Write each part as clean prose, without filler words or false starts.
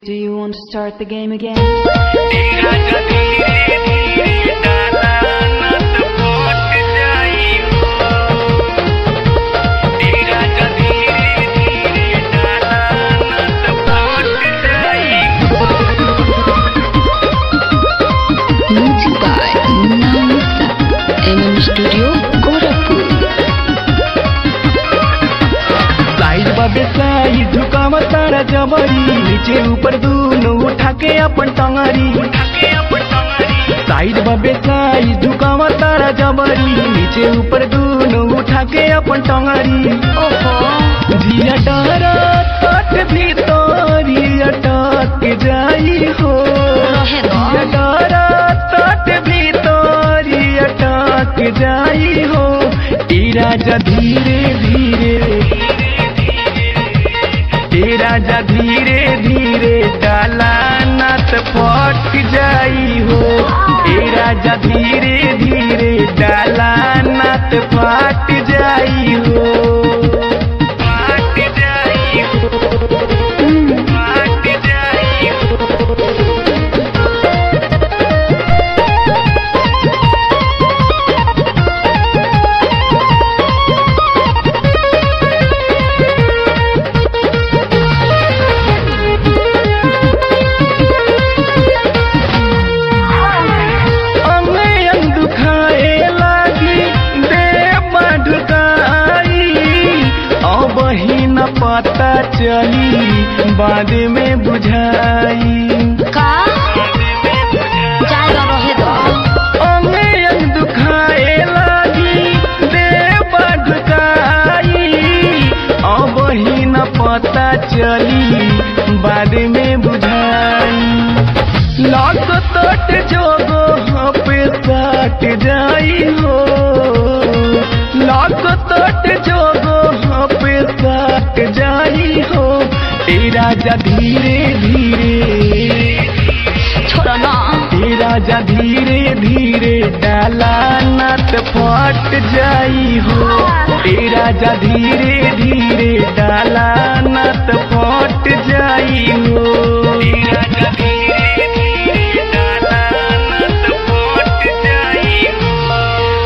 Do you want to start the game again? Music by Namisa, MM Studio, Gorakhpur. Side बाबे side झुकावा तारा जबरी, नीचे ऊपर दोनों उठा के अपन टंगरी। साइड बाबे साइड झुकावा तारा जबरी, नीचे ऊपर दोनों उठा के अपन टंगरी। जिया डरा तट भीतरी अटक जाई हो, जिया डरा तट भीतरी अटक जाई हो। ई राजा धीरे धीरे, ए राजा धीरे धीरे डाला नत फट जाई हो। ए राजा धीरे धीरे डाला नत फट जाई हो, फट जाई हो, फट जाई हो। पता चली बाद में बुझाई का जाएगा रहे दो अंग दुखाए लागी दे बढ़काई। अब ही न पता चली बाद में बुझाई। लौट तट जोगो पे सट जाई हो, लौट तट जोगो पे सट जाई हो। ए राजा धीरे धीरे, छोड़ो ना। ए राजा धीरे धीरे डाला नत फट जाई हो। ए राजा धीरे धीरे डाला नत फट जाई हो। ए राजा धीरे धीरे डाला नत फट जाई हो।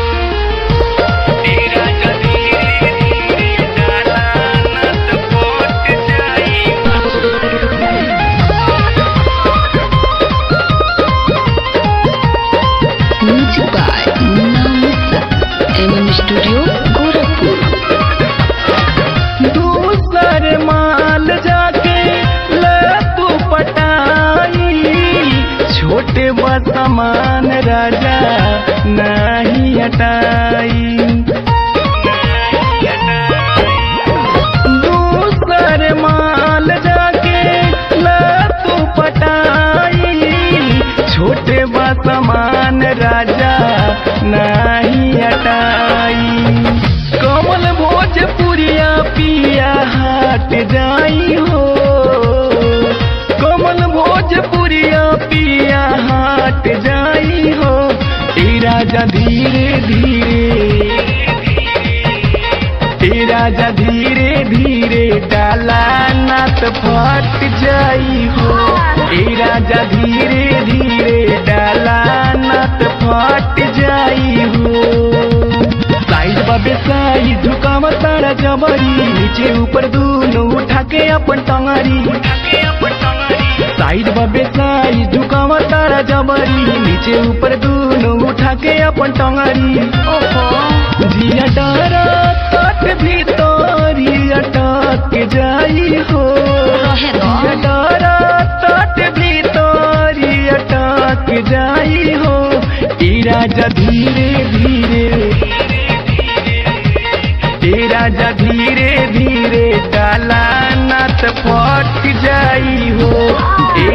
ए राजा धीरे धीरे डाला नत फट जाई हो। Music by Namisa, MM Studio, Gorakhpur. दूसर माल जाके ले तू पटाई, छोटे बसमान राजा नहीं हटाई। दूसर माल जाके ले तू पटाई, छोटे बसमान राजा नहीं हटाई। कमल भोजपुरिया पिया हट जाई हो, कमल भोजपुरिया पिया हट जाई हो। ए राजा धीरे धीरे, ए राजा धीरे धीरे डाला नत फट जाई हो। ए राजा धीरे धीरे डाला नत फट जाई हो। साइड बाबे साइड झुकावा तारा जबरी, नीचे ऊपर दोनों उठा के अपन टंगरी। साइड बाबे साइड झुकावा तारा जबरी, नीचे ऊपर दोनों उठा के अपन टंगरी। जिया डरा तट भीतरी अटक जाई हो, जिया डरा तट भीतरी अटक जाई हो। ए राजा धीरे धीरे, ए राजा धीरे धीरे डाला नत फट जाई हो। ए